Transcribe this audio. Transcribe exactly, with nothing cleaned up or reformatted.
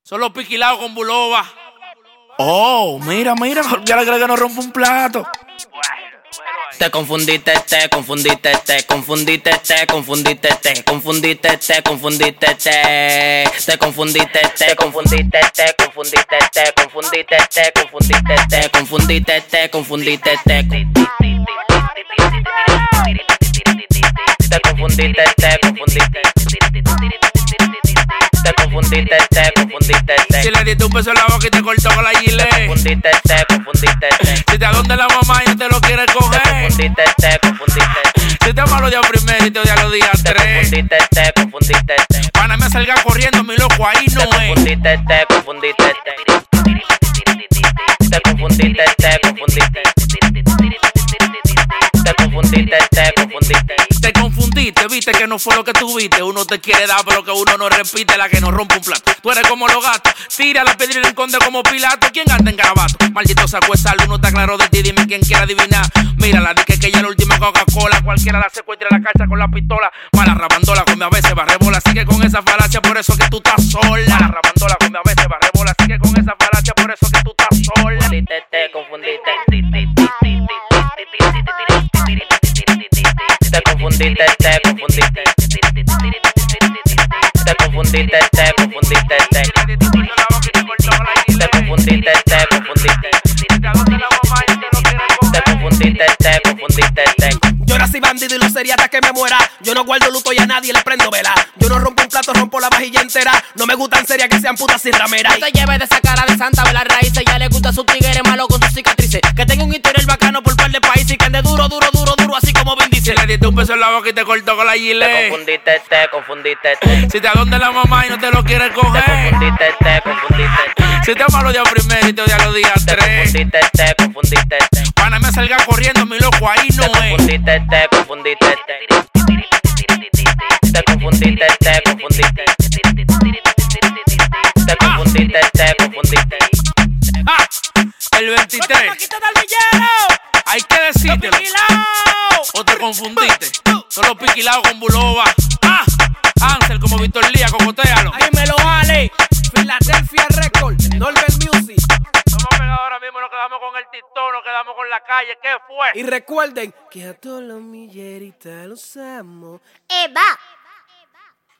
Son los piquilados con buloba. Oh, mira, mira, ya le creo que no rompe un plato. Te confundiste, te confundiste, te confundiste, te confundiste, te confundiste, te confundiste, te te confundiste, te confundiste, te confundiste, te confundiste, te confundiste, te confundiste, te confundiste, te te confundiste, te confundiste. Te confundiste, te confundiste, te Si le diste un beso en la boca y te cortó con la gilet. Te confundiste, te confundiste, te Si te adonde la mamá y no te lo quiere Te coger. confundiste, te confundiste, Si te malo día primero y te odia los días te tres. confundiste, te confundiste, te Pana me salga corriendo, mi loco, ahí no Te es. confundiste, te confundiste, te Te confundiste, te confundiste, te confundiste, te confundiste. Te confundiste, viste que no fue lo que tuviste. Uno te quiere dar, pero que uno no repite, la que no rompe un plato. Tú eres como los gatos, tira la piedra y esconde como Pilato. ¿Quién anda en garabato? Maldito sacó esa luz, no está claro de ti, dime quién quiere adivinar. Mira, la dije que ella es la última Coca-Cola. Cualquiera la secuestra en la cacha con la pistola. Mala rabandola, come a veces va rebola. Sigue con esa falacia, por eso que tú estás sola. Mala rabandola, come a veces va rebola. Sigue con esa falacia, por eso que tú estás sola. Te confundiste, te confundiste, te confundiste, te confundiste, te confundiste, te te confundiste, te confundiste, te confundiste, te confundiste, te Yo nací bandido y lo sería hasta que me muera. Yo no guardo luto y a nadie le prendo vela. Yo no rompo un plato, rompo la vajilla entera. No me gustan serias que sean putas y rameras. No te lleves de esa cara de santa, ve las raíces. Ya le gusta su tigre malo con sus cicatrices. Que tenga un interior bacano por par de países. Y que ande duro, duro, duro, duro, así como Vin Si Diesel. le diste un beso en la boca y te cortó con la Te gilet. confundiste, te confundiste, te Si te adonde la mamá y no te lo quiere Te coger. confundiste, te confundiste, Si te malo día primero y te odia los días te tres. confundiste, te confundiste, te Pana me salga corriendo, mi loco, ahí no Te es. confundiste, te confundiste, te Te confundiste, te confundiste, te confundiste, te confundiste. Ah, el veintitrés. Hay que decírtelo. O te confundiste. Son los piquilados con buloba. Ah, Ansel como Víctor Lía, cocotéalo. Ahí me lo vale. Philadelphia Record, Norbert Music. Estamos pegados ahora mismo, nos quedamos con el titón, nos quedamos con la calle. ¿Qué fue? Y recuerden que a todos los milleritas los amo. Eva.